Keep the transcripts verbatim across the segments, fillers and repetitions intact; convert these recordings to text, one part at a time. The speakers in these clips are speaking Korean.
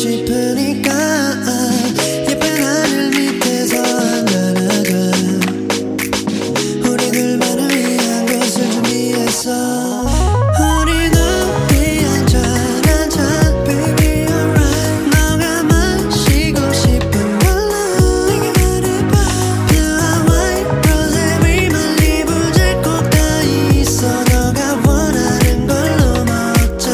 싶으니까 예쁜 하늘 밑에서 날아가 우리 둘만을 위한 곳을 준비했어. 우리 둘이 한잔 한잔 baby alright. 너가 마시고 싶은 걸로 내게 말해봐. Blue white rose 위만 리브젤 꼭 다 있어. 너가 원하는 걸로 먹자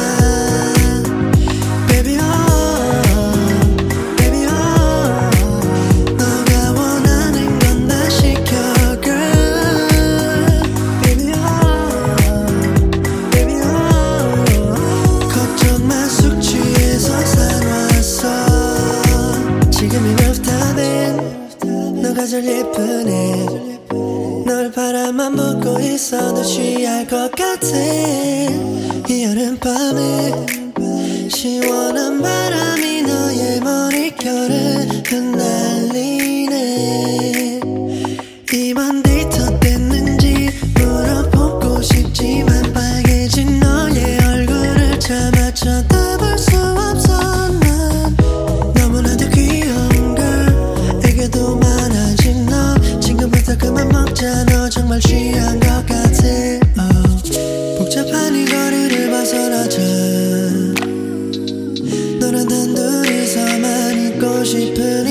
baby oh baby oh. 너가 원하는 건 다 시켜 girl baby oh baby oh. 걱정 마 숙취해서 사놨어. 지금 이 루프탑에 너가 제일 예쁘네. 널 바라만 보고 있어도 취할 것 같아. 이 여름밤에 시원한 바람이 너의 머릿결을 흩날리네. 이번 데이트 어땠는지 물어보고 싶지만 빨개진 너의 얼굴을 차마 쳐다볼 수 없어. 난 너무나도 귀여운 걸 애교도 많아진 너. 지금부터 그만 먹자. 너 정말 취한 것 같아. oh. 복잡한 이 거리를 벗어나자. 너랑 단둘이서만 있고 싶으니